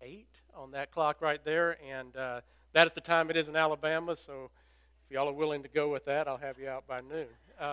8 on that clock right there, and that is the time it is in Alabama, so if y'all are willing to go with that, I'll have you out by noon.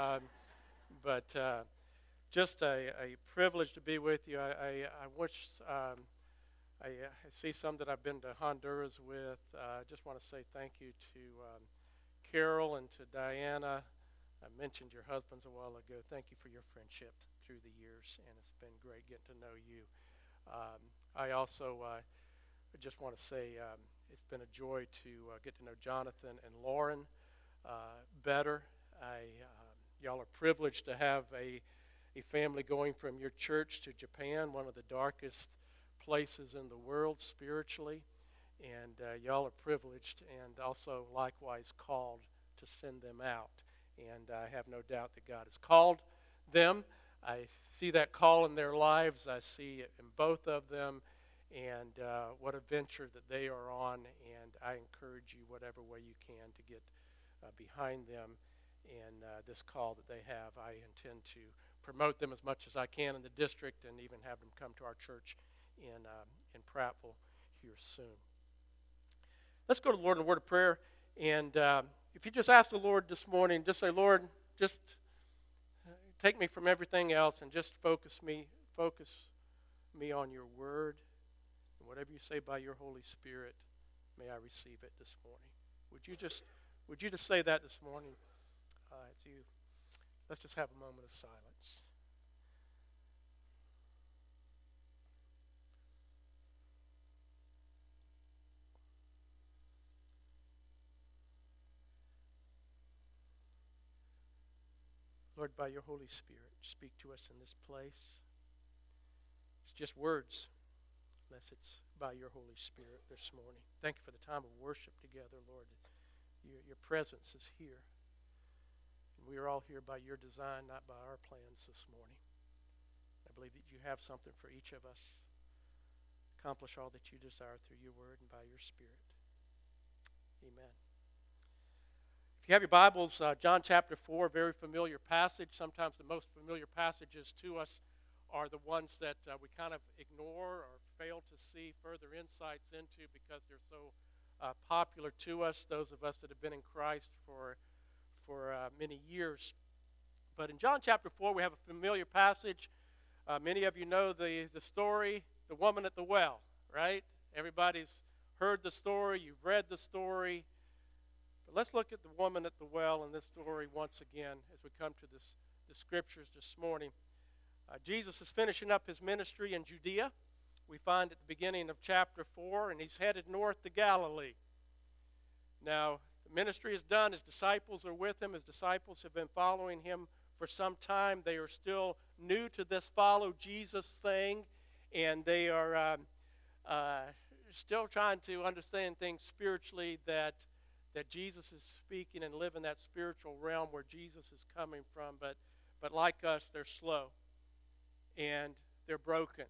But just a privilege to be with you. I wish I see some that I've been to Honduras with. I just want to say thank you to Carol and to Diana. I mentioned your husbands a while ago. Thank you for your friendship through the years, and it's been great getting to know you. I also just want to say it's been a joy to get to know Jonathan and Lauren better. Y'all are privileged to have a family going from your church to Japan, one of the darkest places in the world spiritually. And y'all are privileged and also likewise called to send them out. And I have no doubt that God has called them. I see that call in their lives. I see it in both of them. And what a venture that they are on. And I encourage you, whatever way you can, to get behind them and this call that they have. I intend to promote them as much as I can in the district and even have them come to our church in Prattville here soon. Let's go to the Lord in a word of prayer. And if you just ask the Lord this morning, just say, Lord, just take me from everything else and just focus me on your word. And whatever you say by your Holy Spirit, may I receive it this morning. Would you just say that this morning? Let's just have a moment of silence. Lord, by your Holy Spirit, speak to us in this place. It's just words, unless it's by your Holy Spirit this morning. Thank you for the time of worship together, Lord. Your presence is here. And we are all here by your design, not by our plans this morning. I believe that you have something for each of us. Accomplish all that you desire through your word and by your Spirit. Amen. If you have your Bibles, John chapter 4, very familiar passage. Sometimes the most familiar passages to us are the ones that we kind of ignore or fail to see further insights into because they're so popular to us, those of us that have been in Christ for many years. But in John chapter 4, we have a familiar passage. Many of you know the story, the woman at the well, right? Everybody's heard the story, you've read the story. Let's look at the woman at the well in this story once again as we come to the scriptures this morning. Jesus is finishing up his ministry in Judea. We find at the beginning of chapter 4, and he's headed north to Galilee. Now, the ministry is done. His disciples are with him. His disciples have been following him for some time. They are still new to this follow Jesus thing, and they are still trying to understand things spiritually that Jesus is speaking and live in that spiritual realm where Jesus is coming from. But like us, they're slow and they're broken.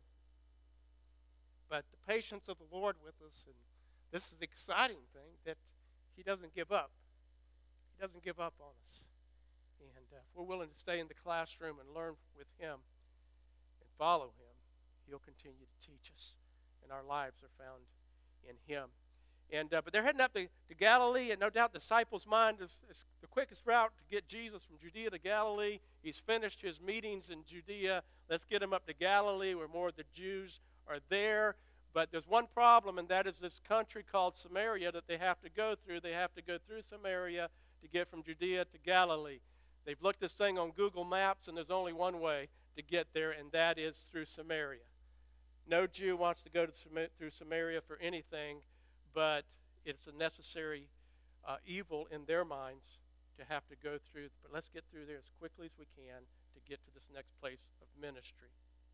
But the patience of the Lord with us, and this is the exciting thing, that he doesn't give up. He doesn't give up on us. And if we're willing to stay in the classroom and learn with him and follow him, he'll continue to teach us. And our lives are found in him. But they're heading up to Galilee, and no doubt the disciples' mind is the quickest route to get Jesus from Judea to Galilee. He's finished his meetings in Judea. Let's get him up to Galilee where more of the Jews are there. But there's one problem, and that is this country called Samaria that they have to go through. They have to go through Samaria to get from Judea to Galilee. They've looked this thing on Google Maps, and there's only one way to get there, and that is through Samaria. No Jew wants to go through Samaria for anything, but it's a necessary evil in their minds to have to go through. But let's get through there as quickly as we can to get to this next place of ministry.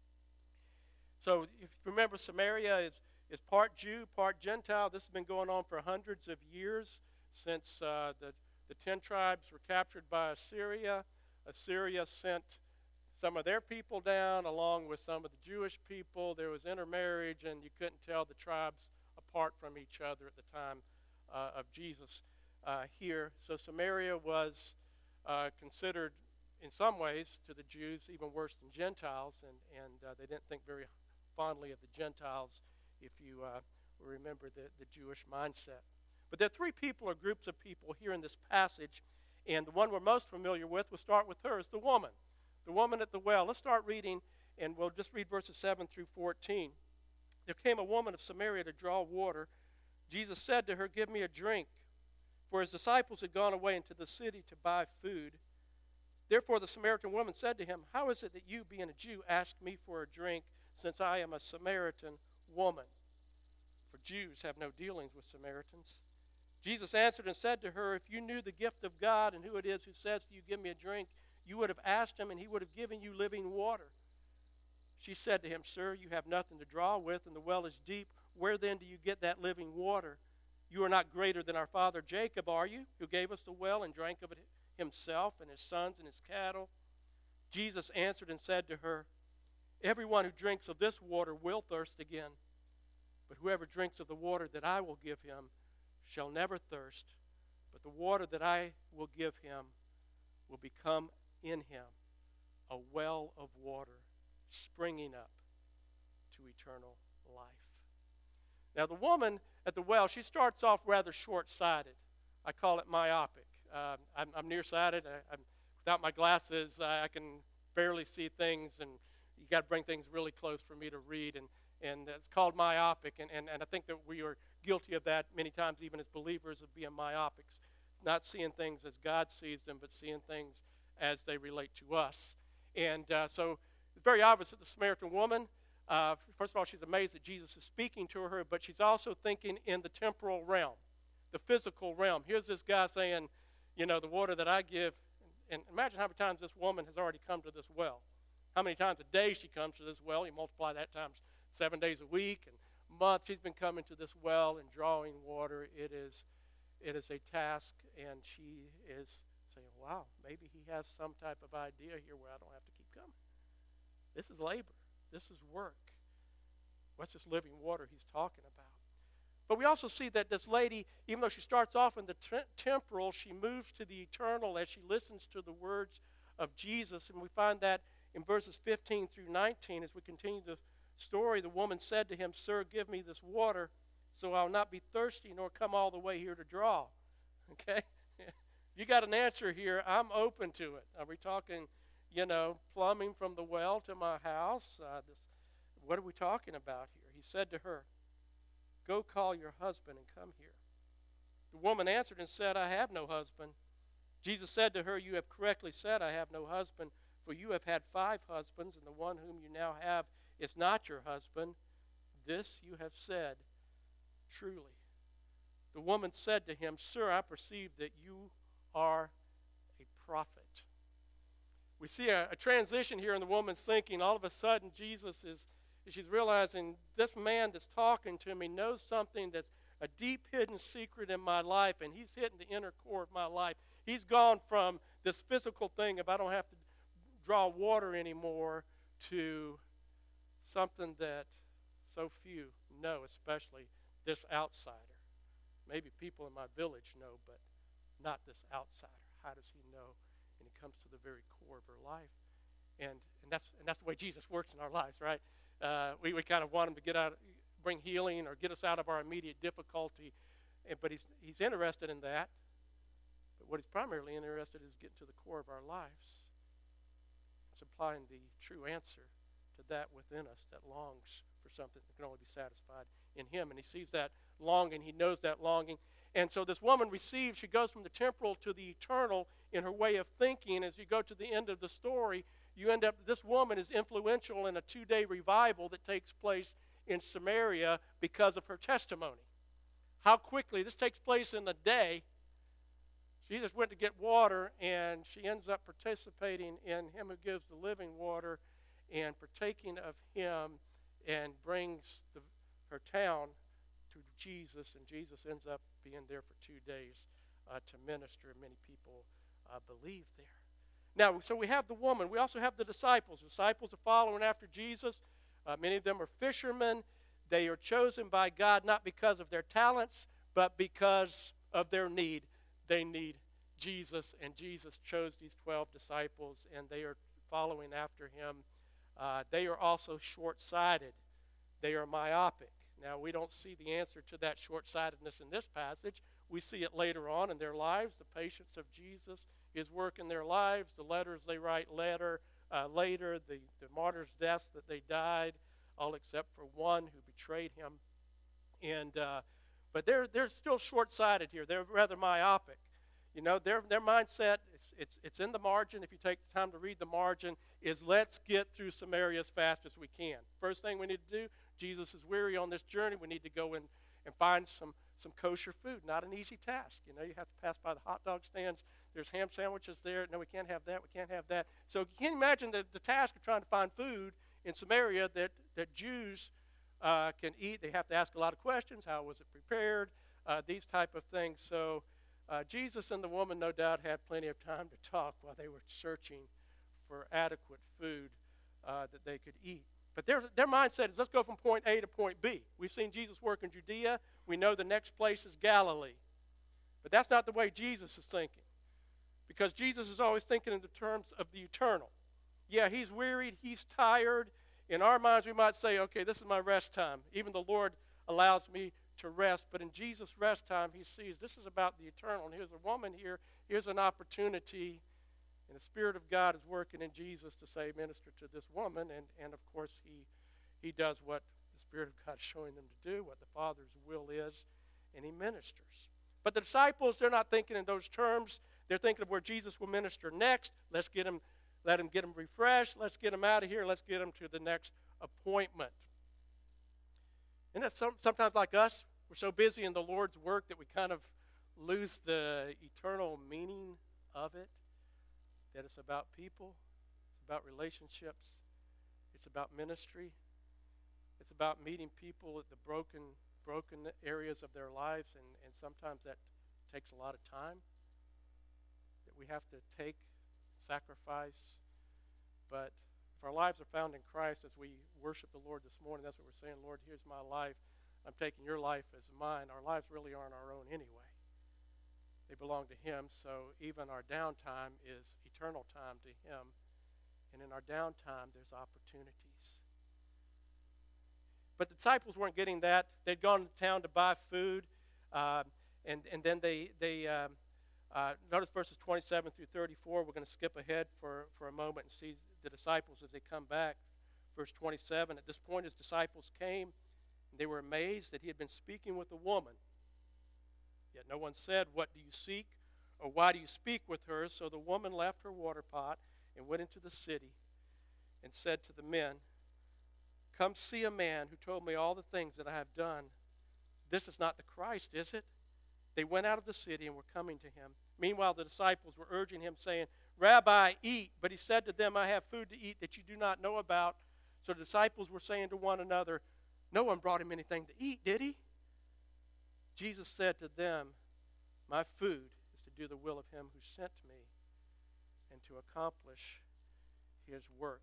So if you remember, Samaria is part Jew, part Gentile. This has been going on for hundreds of years since the 10 tribes were captured by Assyria. Assyria sent some of their people down along with some of the Jewish people. There was intermarriage, and you couldn't tell the tribes apart from each other at the time of Jesus here. So Samaria was considered, in some ways, to the Jews, even worse than Gentiles, and they didn't think very fondly of the Gentiles if you We remember the Jewish mindset. But there are three people or groups of people here in this passage, and the one we're most familiar with, we'll start with her, is the woman at the well. Let's start reading, and we'll just read verses 7 through 14. There came a woman of Samaria to draw water. Jesus said to her, "Give me a drink," for his disciples had gone away into the city to buy food. Therefore the Samaritan woman said to him, "How is it that you, being a Jew, ask me for a drink, since I am a Samaritan woman?" For Jews have no dealings with Samaritans. Jesus answered and said to her, "If you knew the gift of God and who it is who says to you, 'Give me a drink,' you would have asked him, and he would have given you living water." She said to him, "Sir, you have nothing to draw with, and the well is deep. Where then do you get that living water? You are not greater than our father Jacob, are you, who gave us the well and drank of it himself and his sons and his cattle?" Jesus answered and said to her, "Everyone who drinks of this water will thirst again. But whoever drinks of the water that I will give him shall never thirst. But the water that I will give him will become in him a well of water springing up to eternal life." Now, the woman at the well, she starts off rather short-sighted. I call it myopic. I'm nearsighted. Without my glasses, I can barely see things, and you got to bring things really close for me to read, and it's called myopic, and I think that we are guilty of that many times, even as believers, of being myopics, not seeing things as God sees them, but seeing things as they relate to us. And so it's very obvious that the Samaritan woman, first of all, she's amazed that Jesus is speaking to her, but she's also thinking in the temporal realm, the physical realm. Here's this guy saying, the water that I give, and imagine how many times this woman has already come to this well. How many times a day she comes to this well. You multiply that times 7 days a week and a month. She's been coming to this well and drawing water. It is a task, and she is saying, wow, maybe he has some type of idea here where I don't have to keep coming. This is labor. This is work. What's this living water he's talking about? But we also see that this lady, even though she starts off in the temporal, she moves to the eternal as she listens to the words of Jesus. And we find that in verses 15 through 19, as we continue the story, the woman said to him, "Sir, give me this water so I'll not be thirsty nor come all the way here to draw." Okay? You got an answer here. I'm open to it. Are we talking, plumbing from the well to my house? What are we talking about here? He said to her, "Go call your husband and come here." The woman answered and said, "I have no husband." Jesus said to her, "You have correctly said, 'I have no husband,' for you have had 5 husbands, and the one whom you now have is not your husband. This you have said truly." The woman said to him, "Sir, I perceive that you are a prophet." We see a transition here in the woman's thinking. All of a sudden, she's realizing this man that's talking to me knows something that's a deep hidden secret in my life, and he's hitting the inner core of my life. He's gone from this physical thing of I don't have to draw water anymore to something that so few know, especially this outsider. Maybe people in my village know, but not this outsider. How does he know? And he comes to the very core of her life. And that's the way Jesus works in our lives, right? We kind of want him to bring healing or get us out of our immediate difficulty. But he's interested in that. But what he's primarily interested in is getting to the core of our lives. Supplying the true answer to that within us that longs for something that can only be satisfied in him. And he sees that longing. He knows that longing. And so this woman receives, she goes from the temporal to the eternal in her way of thinking. As you go to the end of the story, you end up, this woman is influential in a 2-day revival that takes place in Samaria because of her testimony. How quickly, this takes place in a day. She just went to get water, and she ends up participating in him who gives the living water and partaking of him, and brings her town to Jesus, and Jesus ends up being there for 2 days to minister, and many people believe there. Now, so we have the woman. We also have the disciples. The disciples are following after Jesus. Many of them are fishermen. They are chosen by God not because of their talents, but because of their need. They need Jesus, and Jesus chose these 12 disciples, and they are following after him. They are also short-sighted. They are myopic. Now, we don't see the answer to that short-sightedness in this passage. We see it later on in their lives, the patience of Jesus, his work in their lives, the letters they write later, the martyrs' deaths that they died, all except for one who betrayed him. But they're still short-sighted here. They're rather myopic. You know, their mindset, it's in the margin. If you take the time to read the margin, is let's get through Samaria as fast as we can. First thing we need to do, Jesus is weary on this journey. We need to go and find some kosher food. Not an easy task. You know, you have to pass by the hot dog stands. There's ham sandwiches there. No, we can't have that. We can't have that. So you can imagine the task of trying to find food in Samaria that Jews can eat. They have to ask a lot of questions. How was it prepared? These type of things. So Jesus and the woman, no doubt, had plenty of time to talk while they were searching for adequate food that they could eat. But their mindset is, let's go from point A to point B. We've seen Jesus work in Judea. We know the next place is Galilee. But that's not the way Jesus is thinking. Because Jesus is always thinking in the terms of the eternal. Yeah, he's wearied. He's tired. In our minds, we might say, okay, this is my rest time. Even the Lord allows me to rest. But in Jesus' rest time, he sees this is about the eternal. And here's a woman here. Here's an opportunity. And the Spirit of God is working in Jesus to say, minister to this woman. And of course, he does what the Spirit of God is showing him to do, what the Father's will is, and he ministers. But the disciples, they're not thinking in those terms. They're thinking of where Jesus will minister next. Let him get him refreshed. Let's get him out of here. Let's get him to the next appointment. And that's sometimes like us. We're so busy in the Lord's work that we kind of lose the eternal meaning of it. That it's about people, it's about relationships, it's about ministry, it's about meeting people at the broken areas of their lives, and sometimes that takes a lot of time that we have to take, sacrifice. But if our lives are found in Christ as we worship the Lord this morning, that's what we're saying, Lord, here's my life. I'm taking your life as mine. Our lives really aren't our own anyway. They belong to him, so even our downtime is eternal time to him. And in our downtime, there's opportunities. But the disciples weren't getting that. They'd gone to town to buy food, and then they notice verses 27 through 34. We're going to skip ahead for a moment and see the disciples as they come back. Verse 27, at this point his disciples came, and they were amazed that he had been speaking with a woman. Yet no one said, what do you seek? Or why do you speak with her? So the woman left her water pot and went into the city and said to the men, come see a man who told me all the things that I have done. This is not the Christ, is it? They went out of the city and were coming to him. Meanwhile, the disciples were urging him, saying, Rabbi, eat. But he said to them, I have food to eat that you do not know about. So the disciples were saying to one another, no one brought him anything to eat, did he? Jesus said to them, my food is to do the will of him who sent me and to accomplish his work.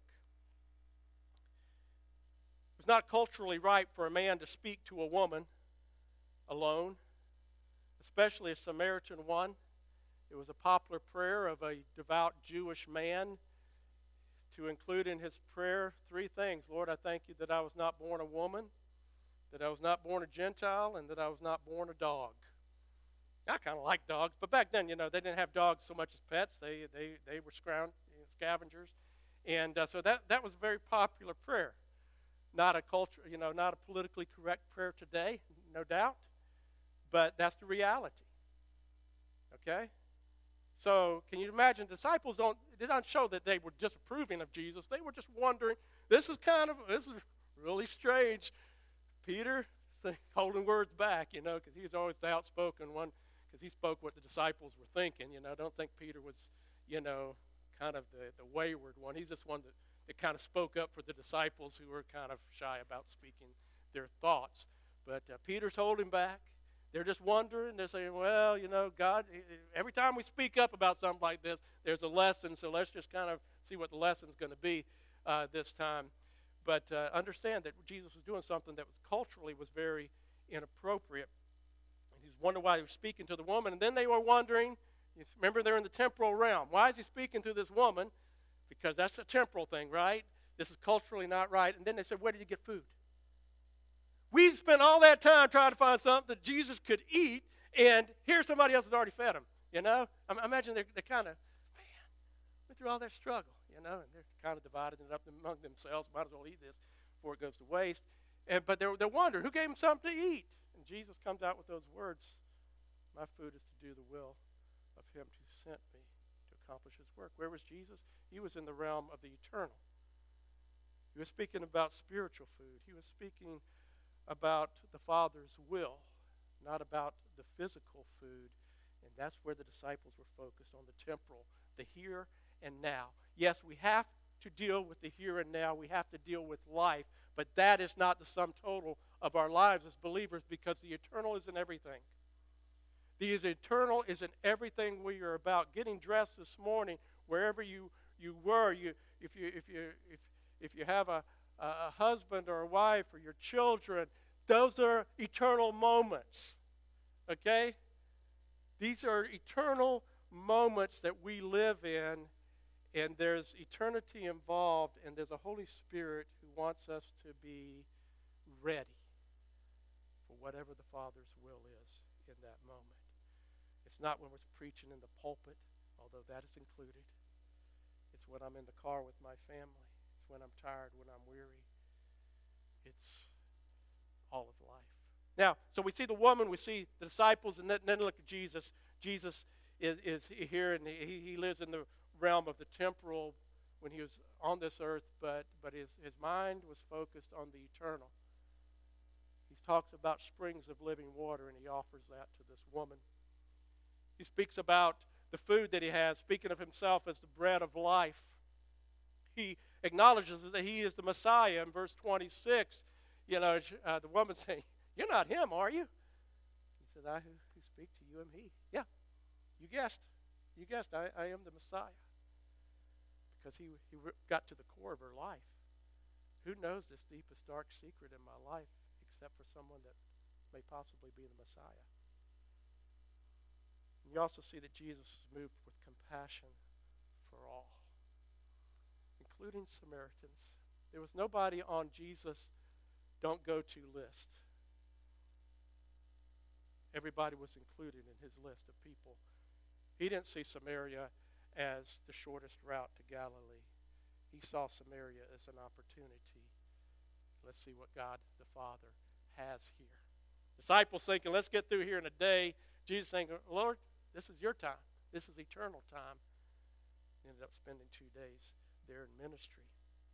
It was not culturally right for a man to speak to a woman alone, especially a Samaritan one. It was a popular prayer of a devout Jewish man to include in his prayer three things. Lord, I thank you that I was not born a woman, that I was not born a Gentile, and that I was not born a dog. I kind of like dogs, but back then, they didn't have dogs so much as pets. They were scavengers. And so that was a very popular prayer. Not a culture, not a politically correct prayer today, no doubt. But that's the reality. Okay? So can you imagine, disciples it don't show that they were disapproving of Jesus. They were just wondering, this is really strange. Peter holding words back, because he was always the outspoken one, because he spoke what the disciples were thinking. Don't think Peter was, kind of the wayward one. He's just one that kind of spoke up for the disciples who were kind of shy about speaking their thoughts. But Peter's holding back. They're just wondering. They're saying, well, God, every time we speak up about something like this, there's a lesson, so let's just kind of see what the lesson's going to be this time. But understand that Jesus was doing something that was culturally was very inappropriate. And he's wondering why he was speaking to the woman. And then they were wondering, remember they're in the temporal realm. Why is he speaking to this woman? Because that's a temporal thing, right? This is culturally not right. And then they said, where did he get food? We spent all that time trying to find something that Jesus could eat, and here's somebody else has already fed him. You know? I imagine they're kind of, man, went through all that struggle, you know, and they're kind of divided it up among themselves. Might as well eat this before it goes to waste. But they're wondering, who gave them something to eat? And Jesus comes out with those words, my food is to do the will of him who sent me to accomplish his work. Where was Jesus? He was in the realm of the eternal. He was speaking about spiritual food. He was speaking about the Father's will, not about the physical food. And that's where the disciples were focused, on the temporal, the here and now. Yes, we have to deal with the here and now. We have to deal with life. But that is not the sum total of our lives as believers, because the eternal is in everything. The eternal is in everything we are about. Getting dressed this morning, wherever you were, if you have a husband or a wife or your children, those are eternal moments. Okay? These are eternal moments that we live in, and there's eternity involved, and there's a Holy Spirit who wants us to be ready for whatever the Father's will is in that moment. It's not when we're preaching in the pulpit, although that is included. It's when I'm in the car with my family. It's when I'm tired, when I'm weary. It's all of life. Now, so we see the woman, we see the disciples, and then look at Jesus. Jesus is here, and he lives in the realm of the temporal when he was on this earth, but his mind was focused on the eternal. He talks about springs of living water, and he offers that to this woman. He speaks about the food that he has, speaking of himself as the bread of life. He acknowledges that he is the Messiah in verse 26. You know, the woman saying, "You're not him, are you?" He said, "I who speak to you am he." Yeah, you guessed. You guessed. I am the Messiah. Because he got to the core of her life. Who knows this deepest, dark secret in my life except for someone that may possibly be the Messiah? And you also see that Jesus is moved with compassion for all, including Samaritans. There was nobody on Jesus' don't go to list. Everybody was included in his list of people. He didn't see Samaria as the shortest route to Galilee. He saw Samaria as an opportunity. Let's see what God the Father has here. Disciples thinking, let's get through here in a day. Jesus saying, Lord, this is your time. This is eternal time. He ended up spending 2 days there in ministry.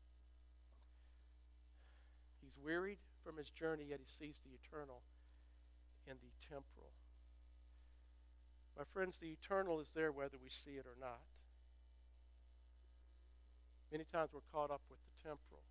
He's wearied from his journey, yet he sees the eternal and the temporal. My friends, the eternal is there whether we see it or not. Many times we're caught up with the temporal.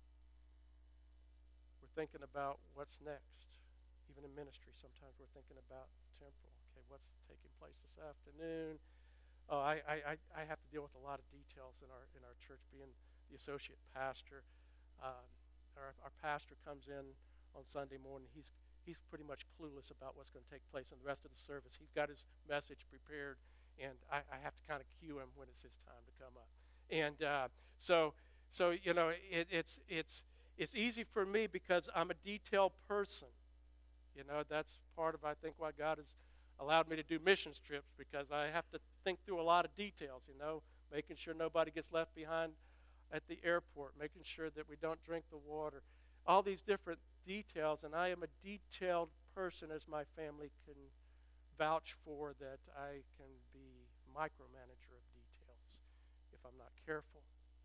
We're thinking about what's next. Even in ministry, sometimes we're thinking about temporal. Okay, what's taking place this afternoon? Oh, I have to deal with a lot of details in our church, being the associate pastor. Our pastor comes in on Sunday morning. He's pretty much clueless about what's going to take place in the rest of the service. He's got his message prepared, and I have to kind of cue him when it's his time to come up. And so you know, it's easy for me because I'm a detailed person. You know, that's part of, I think, why God has allowed me to do missions trips, because I have to think through a lot of details, you know, making sure nobody gets left behind at the airport, making sure that we don't drink the water, all these different details. And I am a detailed person, as my family can vouch for, that I can be micromanager of details if I'm not careful.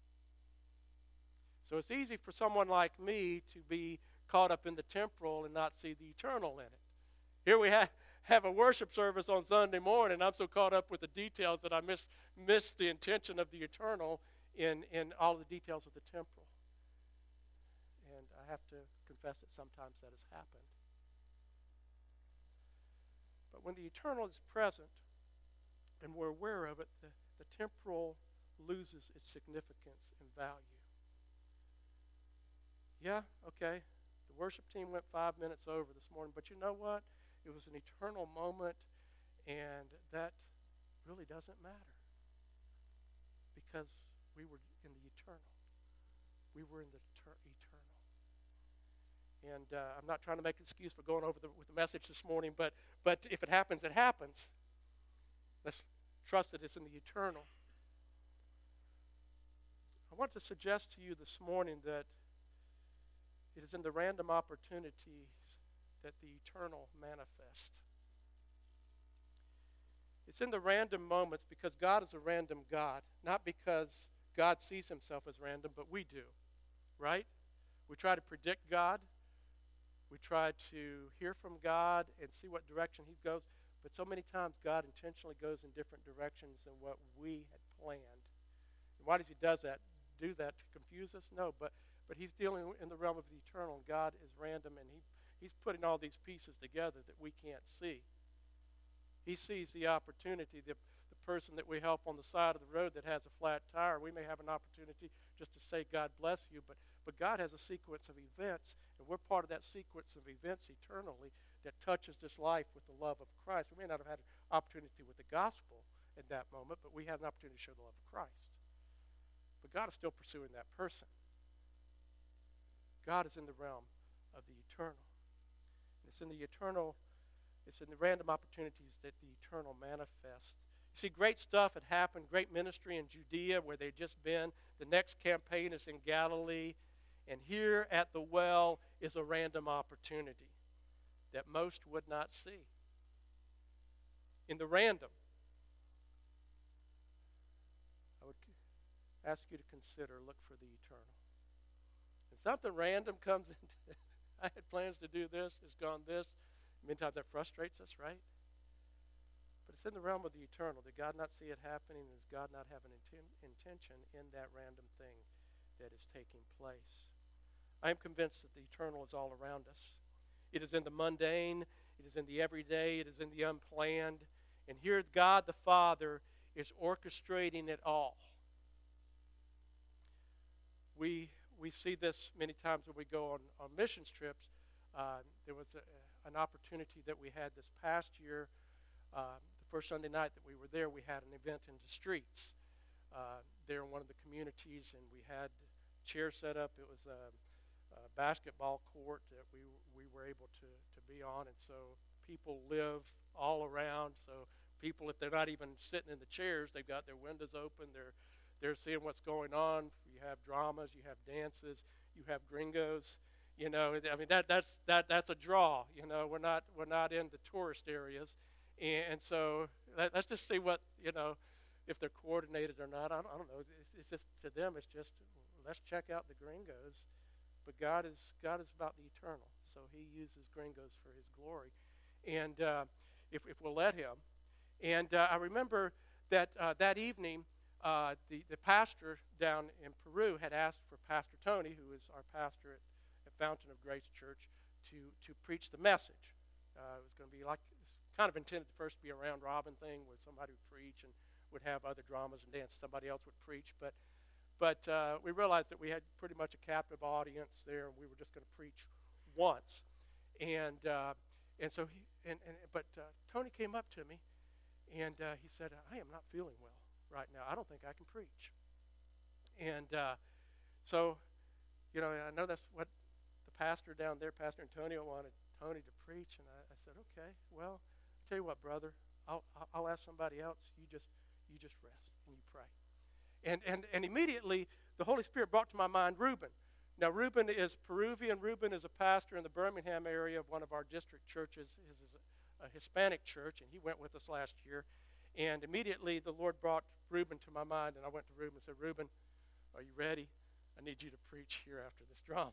So it's easy for someone like me to be caught up in the temporal and not see the eternal in it. Here we have a worship service on Sunday morning. I'm so caught up with the details that I miss the intention of the eternal in all the details of the temporal. And I have to confess that sometimes that has happened. But when the eternal is present and we're aware of it, the temporal loses its significance and value. Yeah, okay. The worship team went 5 minutes over this morning, but you know what? It was an eternal moment, and that really doesn't matter because we were in the eternal. We were in the eternal. And I'm not trying to make an excuse for going over with the message this morning, but if it happens, it happens. Let's trust that it's in the eternal. I want to suggest to you this morning that it is in the random opportunities that the eternal manifest. It's in the random moments because God is a random God, not because God sees himself as random, but we do, right? We try to predict God. We try to hear from God and see what direction he goes, but so many times God intentionally goes in different directions than what we had planned. And why does he do that? To confuse us? No, but he's dealing in the realm of the eternal, and God is random, and he's putting all these pieces together that we can't see. He sees the opportunity, the person that we help on the side of the road that has a flat tire. We may have an opportunity just to say, God bless you, but God has a sequence of events, and we're part of that sequence of events eternally that touches this life with the love of Christ. We may not have had an opportunity with the gospel at that moment, but we had an opportunity to show the love of Christ. But God is still pursuing that person. God is in the realm of the eternal. And it's in the eternal, it's in the random opportunities that the eternal manifests. You see, great stuff had happened, great ministry in Judea where they'd just been. The next campaign is in Galilee. And here at the well is a random opportunity that most would not see. In the random, I would ask you to consider, look for the eternal. And something random comes into, I had plans to do this, it's gone this. Many times that frustrates us, right? But it's in the realm of the eternal. Did God not see it happening? Does God not have an intention in that random thing that is taking place? I am convinced that the eternal is all around us. It is in the mundane. It is in the everyday. It is in the unplanned. And here God the Father is orchestrating it all. We see this many times when we go on missions trips. There was an opportunity that we had this past year. The first Sunday night that we were there, we had an event in the streets there in one of the communities, and we had chairs set up. It was a basketball court that we were able to be on, and so people live all around. So people, if they're not even sitting in the chairs, they've got their windows open. They're seeing what's going on. You have dramas, you have dances, you have gringos. You know, I mean that's a draw. You know, we're not in the tourist areas, and so let's just see what, you know, if they're coordinated or not. I don't know. It's just, to them, it's just, let's check out the gringos. But God is about the eternal, so he uses gringos for his glory, and if we'll let him. And I remember that that evening, the pastor down in Peru had asked for Pastor Tony, who is our pastor at Fountain of Grace Church, to preach the message. It was going to be like, it's kind of intended to first be a round robin thing where somebody would preach and would have other dramas and dance. Somebody else would preach, but we realized that we had pretty much a captive audience there, and we were just going to preach once. And so Tony came up to me, and he said, "I am not feeling well right now. I don't think I can preach." And so, you know, I know that's what the pastor down there, Pastor Antonio, wanted Tony to preach, and I said, "Okay, well, I'll tell you what, brother, I'll ask somebody else. You just rest and you pray." And immediately the Holy Spirit brought to my mind Reuben. Now, Reuben is Peruvian. Reuben is a pastor in the Birmingham area of one of our district churches. His is a Hispanic church, and he went with us last year. And immediately the Lord brought Reuben to my mind, and I went to Reuben and said, "Reuben, are you ready? I need you to preach here after this drama."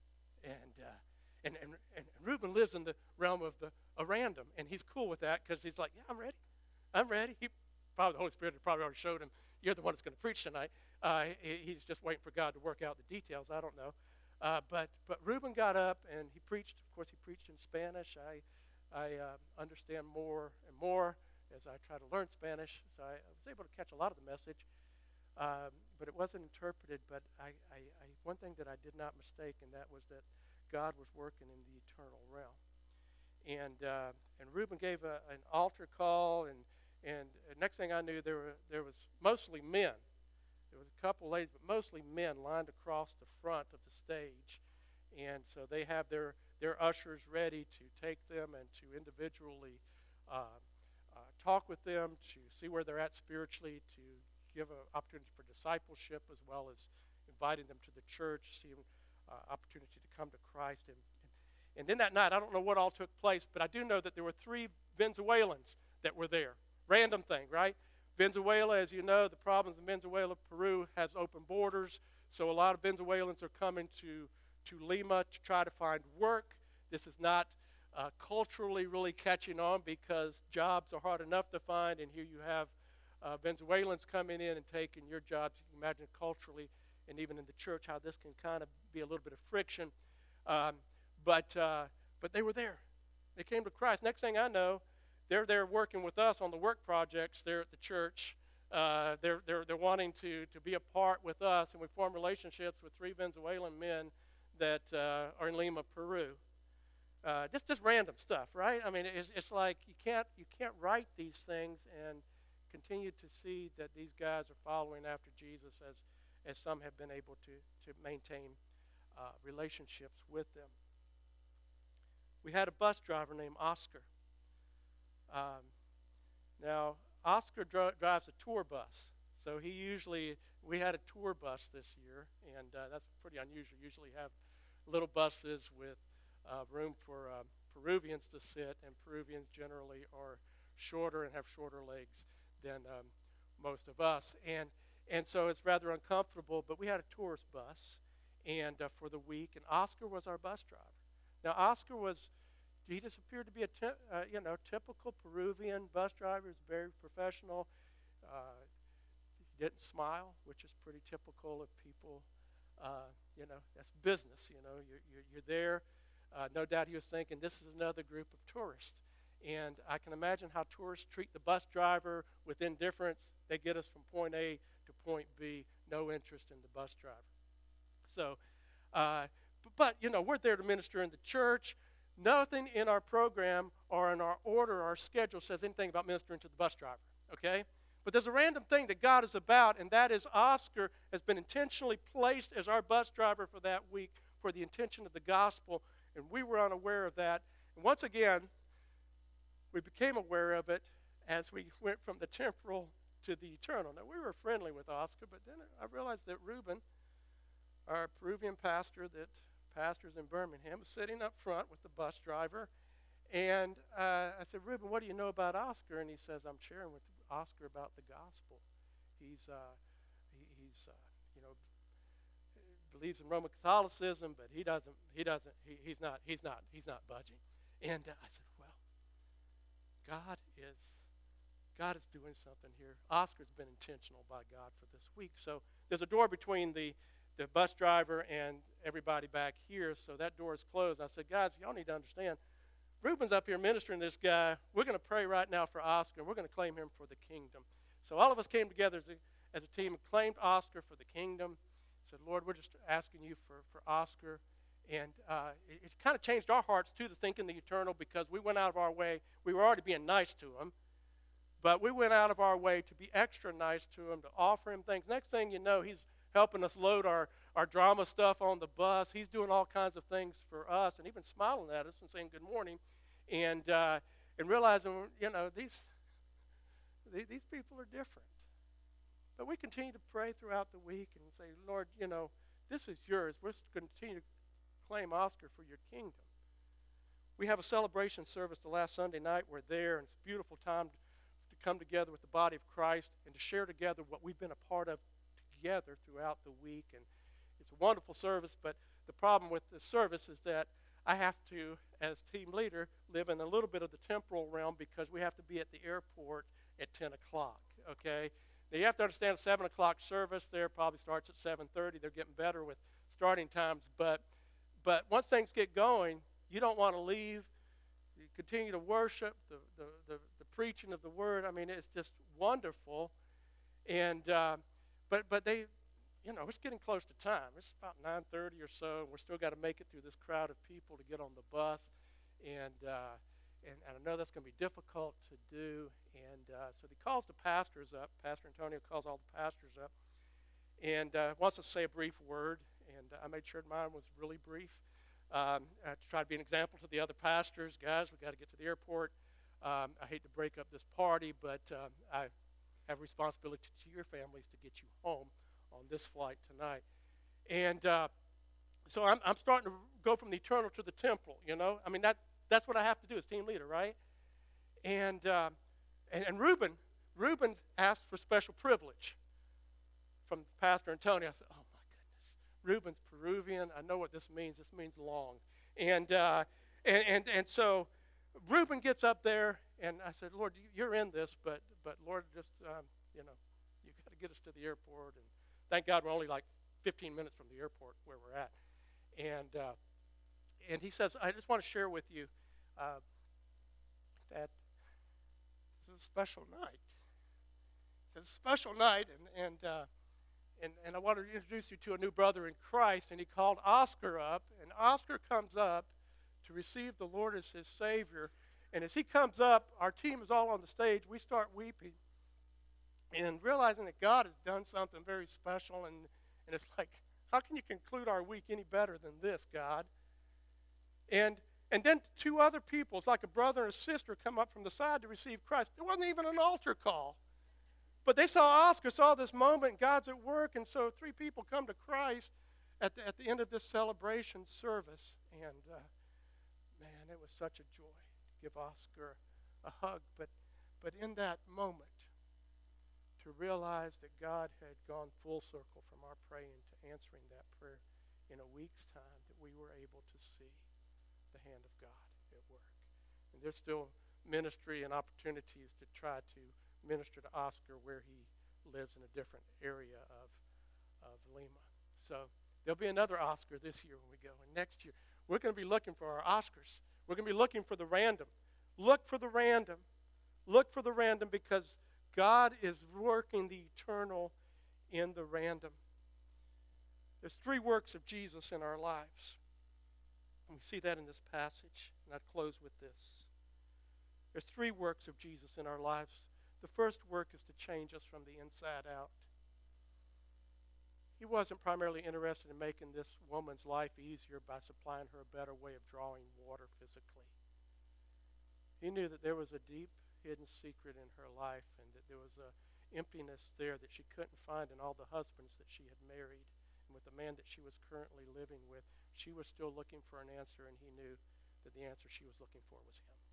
And Reuben lives in the realm of a random, and he's cool with that because he's like, "Yeah, I'm ready. The Holy Spirit had probably already showed him, "You're the one that's going to preach tonight." He's just waiting for God to work out the details. I don't know. But Reuben got up and he preached. Of course, he preached in Spanish. I understand more and more as I try to learn Spanish, so I was able to catch a lot of the message. But it wasn't interpreted. But one thing that I did not mistake, and that was that God was working in the eternal realm. And Reuben gave an altar call, and next thing I knew, there was mostly men. There was a couple ladies, but mostly men lined across the front of the stage. And so they have their ushers ready to take them and to individually talk with them, to see where they're at spiritually, to give an opportunity for discipleship as well as inviting them to the church, seeing opportunity to come to Christ. And then that night, I don't know what all took place, but I do know that there were 3 Venezuelans that were there. Random thing, right? Venezuela, as you know, the problems in Venezuela, Peru has open borders, so a lot of Venezuelans are coming to Lima to try to find work. This is not culturally really catching on because jobs are hard enough to find, and here you have Venezuelans coming in and taking your jobs. You can imagine culturally and even in the church how this can kind of be a little bit of friction. But they were there. They came to Christ. Next thing I know, they're there working with us on the work projects there at the church. They're wanting to be a part with us, and we form relationships with 3 Venezuelan men that are in Lima, Peru. Just random stuff, right? I mean, it's like you can't write these things and continue to see that these guys are following after Jesus as some have been able to maintain relationships with them. We had a bus driver named Oscar. Now, Oscar drives a tour bus, so we had a tour bus this year, and that's pretty unusual. Usually have little buses with room for Peruvians to sit, and Peruvians generally are shorter and have shorter legs than most of us, and so it's rather uncomfortable, but we had a tourist bus and for the week, and Oscar was our bus driver. Now, Oscar he just appeared to be a typical Peruvian bus driver. He's very professional. He didn't smile, which is pretty typical of people. That's business. You're there. No doubt he was thinking, this is another group of tourists. And I can imagine how tourists treat the bus driver with indifference. They get us from point A to point B, no interest in the bus driver. So, but we're there to minister in the church. Nothing in our program or in our order, our schedule says anything about ministering to the bus driver, okay? But there's a random thing that God is about, and that is Oscar has been intentionally placed as our bus driver for that week for the intention of the gospel, and we were unaware of that. And once again, we became aware of it as we went from the temporal to the eternal. Now, we were friendly with Oscar, but then I realized that Reuben, our Peruvian pastor that pastors in Birmingham, was sitting up front with the bus driver. And I said, Reuben, what do you know about Oscar? And he says, I'm sharing with Oscar about the gospel. He's believes in Roman Catholicism, but he's not budging. And I said, well, God is doing something here. Oscar's been intentional by God for this week. So there's a door between the bus driver and everybody back here, so that door is closed. I said, guys, y'all need to understand, Reuben's up here ministering to this guy. We're going to pray right now for Oscar, and we're going to claim him for the kingdom. So all of us came together as a team and claimed Oscar for the kingdom. Said, Lord, we're just asking you for Oscar. And it kind of changed our hearts, too, to think in the eternal, because we went out of our way. We were already being nice to him, but we went out of our way to be extra nice to him, to offer him things. Next thing you know, he's helping us load our drama stuff on the bus. He's doing all kinds of things for us and even smiling at us and saying good morning and realizing, these people are different. But we continue to pray throughout the week and say, Lord, this is yours. We're going to continue to claim Oscar for your kingdom. We have a celebration service the last Sunday night. We're there, and it's a beautiful time to come together with the body of Christ and to share together what we've been a part of together throughout the week. And it's a wonderful service, but the problem with the service is that I have to, as team leader, live in a little bit of the temporal realm because we have to be at the airport at 10 o'clock, okay? Now, you have to understand the 7 o'clock service there probably starts at 7:30. They're getting better with starting times, but once things get going, you don't want to leave. You continue to worship, the preaching of the word. I mean, it's just wonderful. And but they, it's getting close to time. It's about 9:30 or so, and we're still got to make it through this crowd of people to get on the bus. And I know that's going to be difficult to do. And so he calls the pastors up. Pastor Antonio calls all the pastors up and wants us to say a brief word. And I made sure mine was really brief. to try to be an example to the other pastors. Guys, we got to get to the airport. I hate to break up this party, but I have responsibility to your families to get you home on this flight tonight. And so I'm starting to go from the eternal to the temporal, you know. I mean, that's what I have to do as team leader, right? And Reuben asked for special privilege from Pastor Antonio. I said, oh, my goodness. Reuben's Peruvian. I know what this means. This means long. And so Reuben gets up there, and I said, Lord, you're in this, but Lord, just, you got to get us to the airport. And thank God we're only like 15 minutes from the airport where we're at. And he says, I just want to share with you that this is a special night. It's a special night, and I want to introduce you to a new brother in Christ. And he called Oscar up, and Oscar comes up to receive the Lord as his Savior. And as he comes up, our team is all on the stage. We start weeping and realizing that God has done something very special. And it's like, how can you conclude our week any better than this, God? And then two other people, it's like a brother and a sister, come up from the side to receive Christ. There wasn't even an altar call. But they saw this moment, and God's at work, and so three people come to Christ at the end of this celebration service. And, man, it was such a joy to give Oscar a hug. But in that moment, to realize that God had gone full circle from our praying to answering that prayer in a week's time, that we were able to see the hand of God at work. And there's still ministry and opportunities to try to minister to Oscar where he lives in a different area of Lima. So there'll be another Oscar this year when we go. And next year, we're going to be looking for our Oscars. We're going to be looking for the random. Look for the random. Look for the random, because God is working the eternal in the random. There's three works of Jesus in our lives. And we see that in this passage. And I'd close with this. There's three works of Jesus in our lives. The first work is to change us from the inside out. He wasn't primarily interested in making this woman's life easier by supplying her a better way of drawing water physically. He knew that there was a deep hidden secret in her life, and that there was an emptiness there that she couldn't find in all the husbands that she had married. And with the man that she was currently living with, she was still looking for an answer, and he knew that the answer she was looking for was him.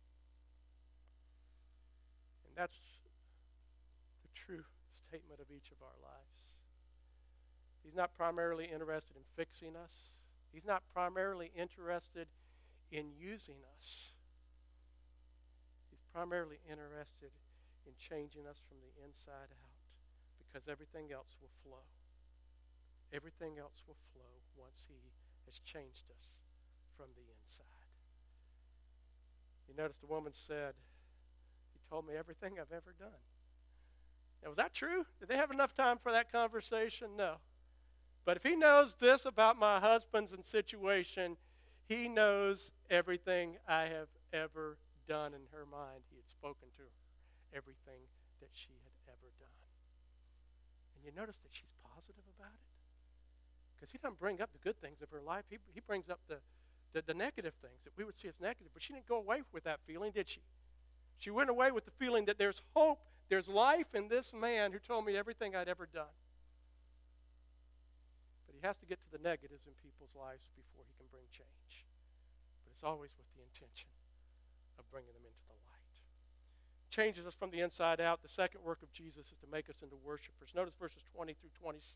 And that's the true statement of each of our lives. He's not primarily interested in fixing us. He's not primarily interested in using us. He's primarily interested in changing us from the inside out, because everything else will flow. Everything else will flow once he has changed us from the inside. You notice the woman said, he told me everything I've ever done. Now, was that true? Did they have enough time for that conversation? No. But if he knows this about my husband's situation, he knows everything I have ever done. In her mind, he had spoken to her everything that she had ever done. And you notice that she's positive about it? Because he doesn't bring up the good things of her life. He brings up the negative things that we would see as negative. But she didn't go away with that feeling, did she? She went away with the feeling that there's hope, there's life in this man who told me everything I'd ever done. But he has to get to the negatives in people's lives before he can bring change. But it's always with the intention of bringing them into the light. Changes us from the inside out. The second work of Jesus is to make us into worshipers. Notice verses 20 through 26.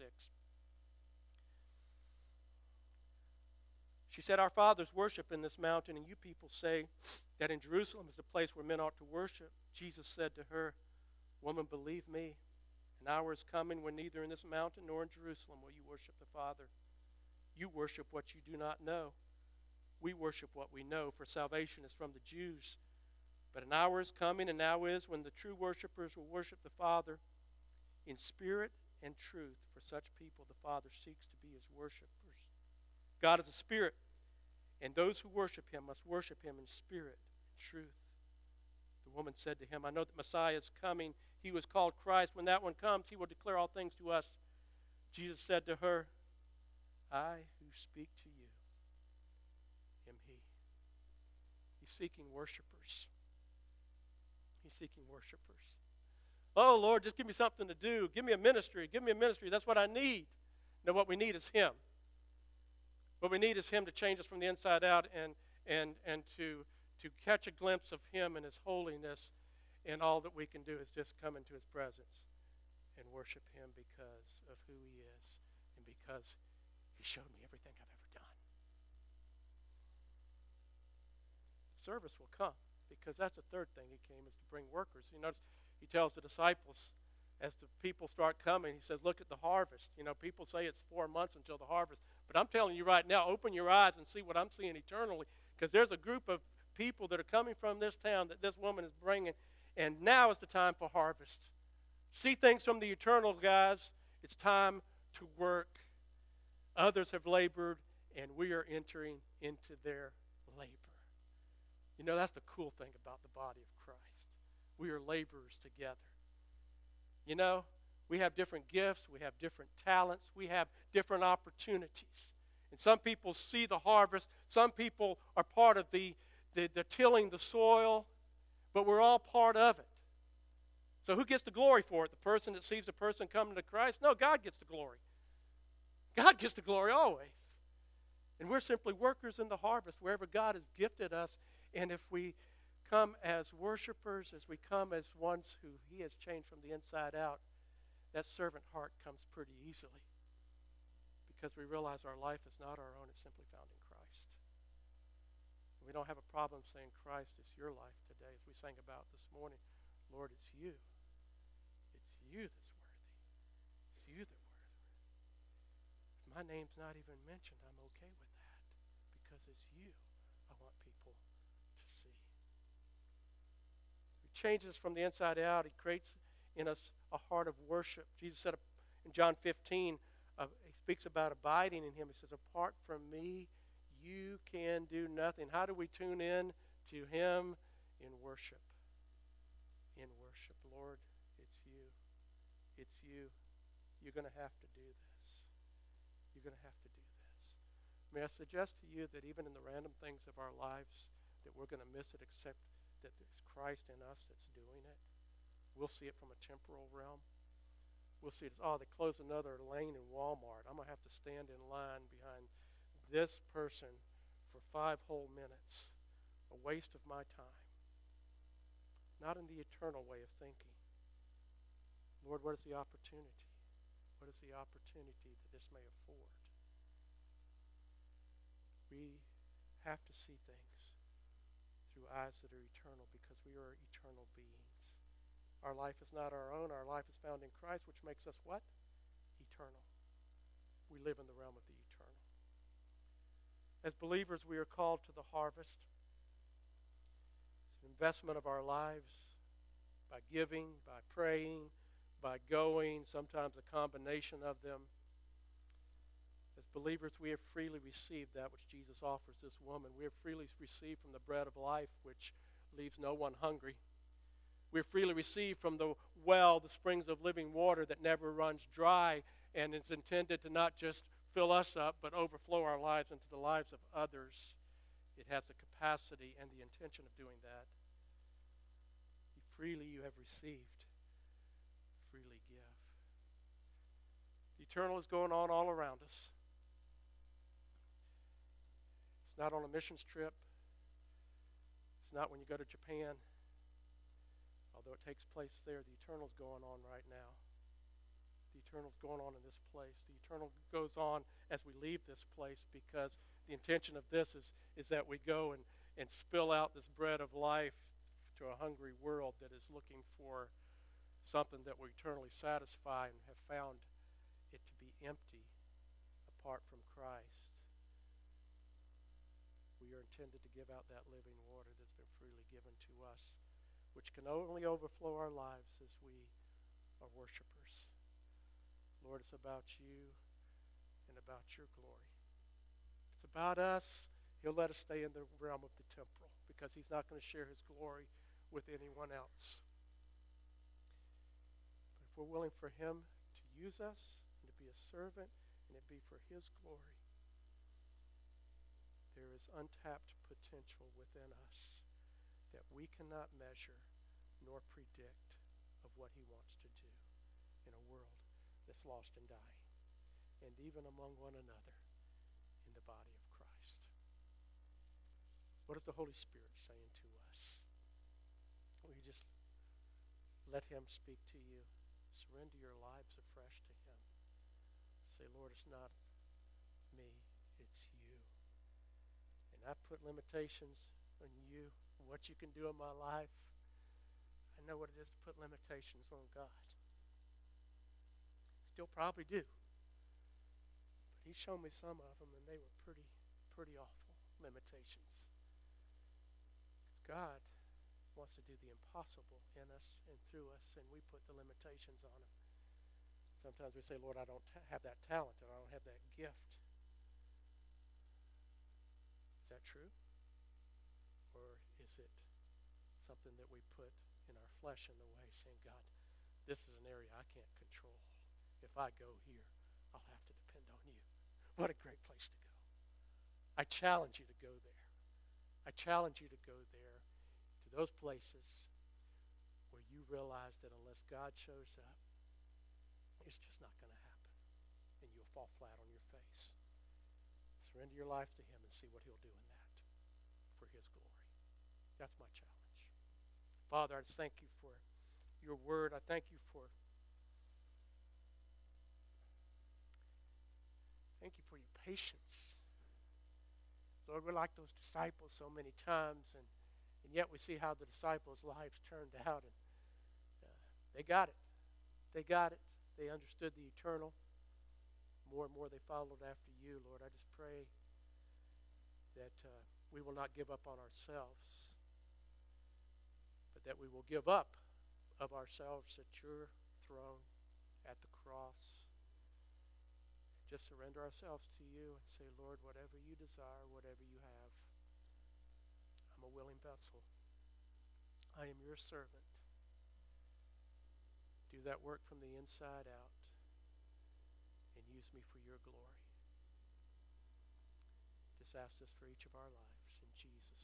She said, our fathers worship in this mountain, and you people say that in Jerusalem is the place where men ought to worship. Jesus said to her, woman, believe me, an hour is coming when neither in this mountain nor in Jerusalem will you worship the Father. You worship what you do not know. We worship what we know, for salvation is from the Jews. But an hour is coming, and now is, when the true worshipers will worship the Father in spirit and truth. For such people the Father seeks to be his worshipers. God is a spirit, and those who worship him must worship him in spirit and truth. The woman said to him, I know that Messiah is coming. He was called Christ. When that one comes, he will declare all things to us. Jesus said to her, I who speak to you seeking worshipers. He's seeking worshipers. Oh, Lord, just give me something to do. Give me a ministry. Give me a ministry. That's what I need. No, what we need is Him. What we need is Him to change us from the inside out and to catch a glimpse of Him and His holiness. And all that we can do is just come into His presence and worship Him because of who He is and because He showed me everything I've ever done. Service will come because that's the third thing He came, is to bring workers. You notice He tells the disciples as the people start coming, He says, look at the harvest. You know, people say it's 4 months until the harvest. But I'm telling you right now, open your eyes and see what I'm seeing eternally, because there's a group of people that are coming from this town that this woman is bringing, and now is the time for harvest. See things from the eternal, guys. It's time to work. Others have labored, and we are entering into their labor. You know, that's the cool thing about the body of Christ. We are laborers together. You know, we have different gifts. We have different talents. We have different opportunities. And some people see the harvest. Some people are part of the tilling the soil. But we're all part of it. So who gets the glory for it? The person that sees the person coming to Christ? No, God gets the glory. God gets the glory always. And we're simply workers in the harvest wherever God has gifted us. And if we come as worshipers, as we come as ones who He has changed from the inside out, that servant heart comes pretty easily, because we realize our life is not our own, it's simply found in Christ. We don't have a problem saying, Christ is your life today, as we sang about this morning. Lord, it's you. It's you that's worthy. It's you that worthy. If my name's not even mentioned, I'm okay with that, because it's you I want people to see. He changes us from the inside out. He creates in us a heart of worship. Jesus said in John 15, He speaks about abiding in Him. He says, apart from me, you can do nothing. How do we tune in to Him? In worship. In worship. Lord, it's you. It's you. You're going to have to do this. You're going to have to do this. May I suggest to you that even in the random things of our lives, that we're going to miss it, except that it's Christ in us that's doing it. We'll see it from a temporal realm. We'll see it as, oh, they closed another lane in Walmart. I'm going to have to stand in line behind this person for 5 whole minutes. A waste of my time. Not in the eternal way of thinking. Lord, what is the opportunity? What is the opportunity that this may afford? We have to see things through eyes that are eternal, because we are eternal beings. Our life is not our own. Our life is found in Christ, which makes us what? Eternal. We live in the realm of the eternal. As believers, we are called to the harvest. It's an investment of our lives by giving, by praying, by going, sometimes a combination of them. As believers, we have freely received that which Jesus offers this woman. We have freely received from the bread of life, which leaves no one hungry. We have freely received from the well, the springs of living water that never runs dry, and is intended to not just fill us up, but overflow our lives into the lives of others. It has the capacity and the intention of doing that. Freely you have received, freely give. The eternal is going on all around us. It's not on a missions trip. It's not when you go to Japan. Although it takes place there, the eternal is going on right now. The eternal is going on in this place. The eternal goes on as we leave this place, because the intention of this is that we go and spill out this bread of life to a hungry world that is looking for something that will eternally satisfy, and have found it to be empty apart from Christ. We are intended to give out that living water that's been freely given to us, which can only overflow our lives as we are worshipers. Lord, it's about you and about your glory. If it's about us, He'll let us stay in the realm of the temporal, because He's not going to share His glory with anyone else. But if we're willing for Him to use us and to be a servant, and it be for His glory, there is untapped potential within us that we cannot measure nor predict of what he wants to do in a world that's lost and dying, and even among one another in the body of Christ. What is the Holy Spirit saying to us? Will you just let him speak to you? Surrender your lives afresh to him. Say, Lord, it's not me, it's you. And I put limitations on you, what you can do in my life. I know what it is to put limitations on God. Still probably do. But he showed me some of them, and they were pretty awful limitations. God wants to do the impossible in us and through us, and we put the limitations on him. Sometimes we say, Lord, I don't have that talent, or I don't have that gift. Is that true? Or is it something that we put in our flesh in the way, saying, God, this is an area I can't control. If I go here, I'll have to depend on you. What a great place to go. I challenge you to go there. I challenge you to go there, to those places where you realize that unless God shows up, it's just not going to happen. And you'll fall flat on your face. Surrender your life to him and see what he'll do in that for his glory. That's my challenge. Father, I just thank you for your word. I thank you for your patience. Lord, we're like those disciples so many times, and yet we see how the disciples' lives turned out, and they got it. They got it. They understood the eternal. More and more they followed after you, Lord. I just pray that we will not give up on ourselves, but that we will give up of ourselves at your throne, at the cross. Just surrender ourselves to you and say, Lord, whatever you desire, whatever you have, I'm a willing vessel. I am your servant. Do that work from the inside out and use me for your glory. Just ask this for each of our lives in Jesus'